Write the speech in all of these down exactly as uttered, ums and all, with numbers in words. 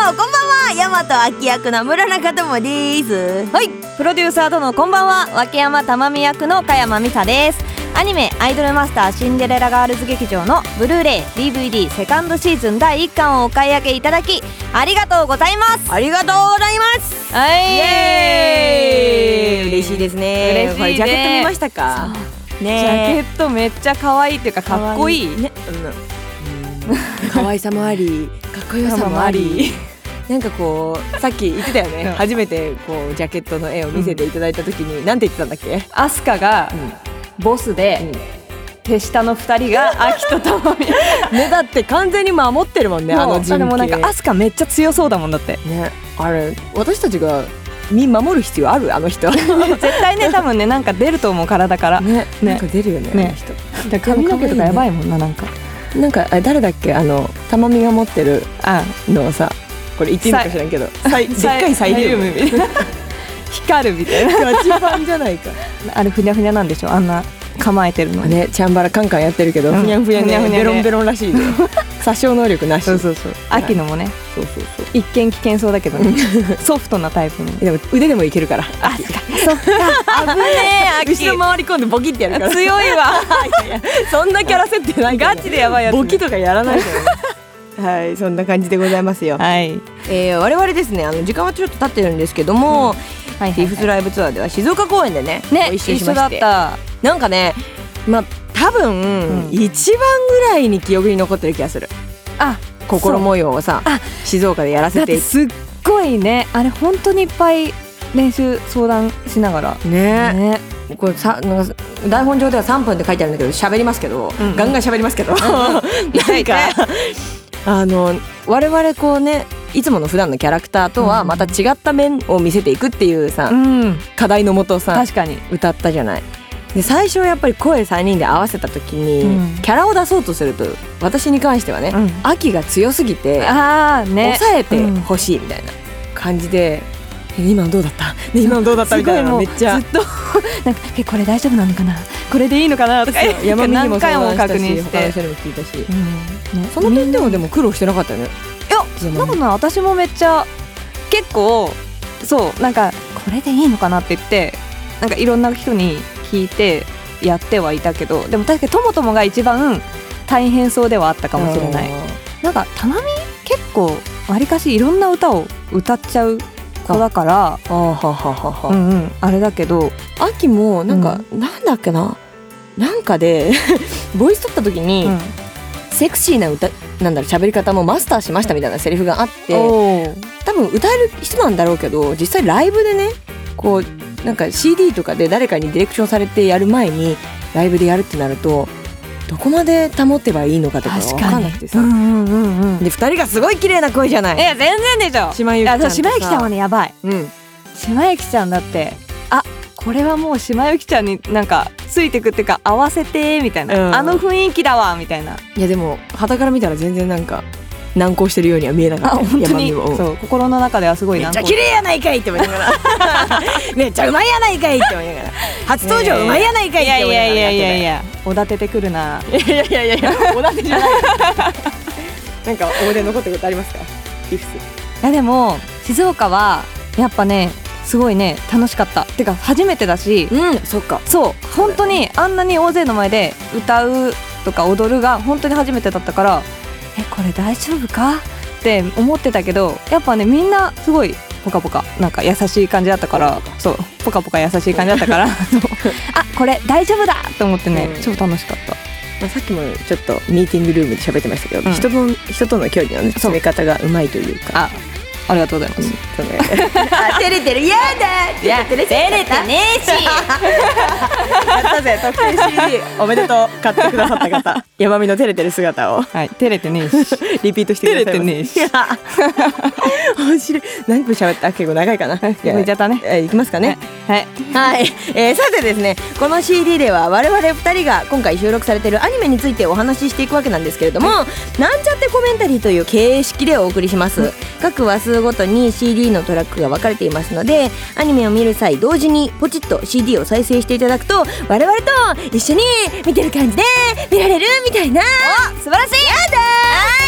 もこんばんは、大和秋役の村中智です。 はい、プロデューサーどうもこんばんは、脇山珠美役の香山美沙です。アニメアイドルマスターシンデレラガールズ劇場のブルーレイ ディーブイディー セカンドシーズンだいいっかんをお買い上げいただきありがとうございます。 ありがとうございます。 はい、 イエーイ。嬉しいですね。 嬉しいね。 これジャケット見ましたかね。 ジャケットめっちゃ可愛いっていうかかっこいいね。 うん、可愛さもありかっこよさもありなんかこうさっき言ってたよね、うん、初めてこうジャケットの絵を見せていただいた時に、うん、なんて言ってたんだっけ。 アスカが、うん、ボスで、うん、手下のふたりが秋と珠美ね、だって完全に守ってるもんね、あの陣形。 でもなんかアスカめっちゃ強そうだもんだってね。あれ私たちが身守る必要ある？あの人絶対ね、多分ね、なんか出ると思う、体からね、 ね、なんか出るよね、ね、あの人。 だ髪の毛とかやばいもんな、なんかなんか誰だっけ、あの珠美が持ってるのをさ、これ言っていいのか知らんけど、でっかいサイリウムみたいな光るみたいなガチファンじゃないかあれふにゃふにゃなんでしょ、あんな構えてるのね。チャンバラカンカンやってるけど、うん、ふにゃふにゃね、ベロンベロンらしいで殺傷能力なし。 そうそうそう、秋のもね、 そうそうそう、 一見危険そうだけど、ね、ソフトなタイプの。 でも腕でもいけるから。 あ、そっか、危ねえ、秋後ろ回り込んでボキってやるから強いわいやいや、そんなキャラ設定ないから、 ガチでやばいやつ、ね、 ボキとかやらないからはい、そんな感じでございますよ。 はい、 えー、我々ですね、あの時間はちょっと経ってるんですけども、うん、はいはいはい、ティフスライブツアーでは静岡公演でね、 ね、 ご一緒しまして、 一緒だった。 なんかね、まあ多分、うん、一番ぐらいに記憶に残ってる気がする。 あ、 心模様をさ、静岡でやらせて、 すっごいね、あれ本当にいっぱい練習相談しながらね。ね、これさ、なんか台本上ではさんぷんって書いてあるんだけど、喋りますけど、うんうん、ガンガン喋りますけど、なんかあの我々こうね、いつもの普段のキャラクターとはまた違った面を見せていくっていうさ、うん、課題のもとさ、 確かに歌ったじゃない。で最初やっぱり声さんにんで合わせた時に、うん、キャラを出そうとすると、私に関してはね、うん、秋が強すぎて、 あ、ね、 抑えてほしいみたいな感じで、うん、今のどうだった、ね、今のどうだったみたいな、めっちゃずっとなんかえこれ大丈夫なのかな、これでいいのかなとか山見にも相談したし、 何回も確認して、 他の人にも聞いたし、 うんね、 その点でもでも苦労してなかったよね。 いや、そんなことない。私もめっちゃ結構そうなんかこれでいいのかなって言って、なんかいろんな人に聞いてやってはいたけど、でも確かにともともが一番大変そうではあったかもしれない。なんか珠美結構わりかしいろんな歌を歌っちゃう子だから、ああはははは、うんうん、あれだけど、 秋もなんか、うん、なんだっけな、なんかでボイス取った時に、うん、セクシーな歌なんだろう、喋り方もマスターしましたみたいなセリフがあって、多分歌える人なんだろうけど、実際ライブでね、こうなんか シーディー とかで誰かにディレクションされてやる前にライブでやるってなると、どこまで保てばいいのかとか分かんなくてさ、うんうんうんうん、でふたりがすごい綺麗な声じゃない。 いや全然でしょ。 島由紀ちゃんとさ、 島由紀ちゃんはねやばい、うん、島由紀ちゃんだって、あ、これはもう島由紀ちゃんになんかついてくっていうか合わせてみたいな、うん、あの雰囲気だわみたいな。 いやでも傍から見たら全然なんか難航してるようには見えなかった。 あ、本当にそう、心の中ではすごい難航、 めっちゃ綺麗やないかいって思いながらめっちゃうまいやないかいって思いながら、初登場うまいやないかいって思いながら、 いやいやいやいや、おだててくるな。 いやいやいやいや、おだてじゃないなんか思い出残ってることありますか、リフス。 いやでも静岡はやっぱねすごいね楽しかった。てか初めてだし、 うん、そっか、 そう本当にあんなに大勢の前で歌うとか踊るが本当に初めてだったから、えこれ大丈夫かって思ってたけど、やっぱねみんなすごいポカポカなんか優しい感じだったから、そうポカポカ優しい感じだったからあ、これ大丈夫だと思ってね、うん、超楽しかった。 まあ、さっきもちょっっとミーティングルームで喋ってましたけど、うん、人の人との距離のね詰め方がうまいというか、 あありがとうございます、うんね、 あ照れてる、やだ、 いや照れてねえしやったぜ、特典 シーディー おめでとう、買ってくださった方山美の照れてる姿を、 はい、照れてねえしリピートしてくださいま照れてねえし面白い。何分喋った？結構長いかな。 いっちゃったね。 えー、いきますかね。 はい、 はい、えー、さてですね、この シーディー では我々ふたりが今回収録されているアニメについてお話ししていくわけなんですけれども、はい、なんちゃってコメンタリーという形式でお送りします、うん、各話数ごとに シーディー のトラックが分かれていますので、アニメを見る際同時にポチッと シーディー を再生していただくと我々と一緒に見てる感じで見られるみたいな。 お、素晴らしい。 やだー、はい、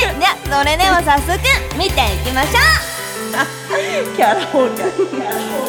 それでは早速見ていきましょうキャラ崩壊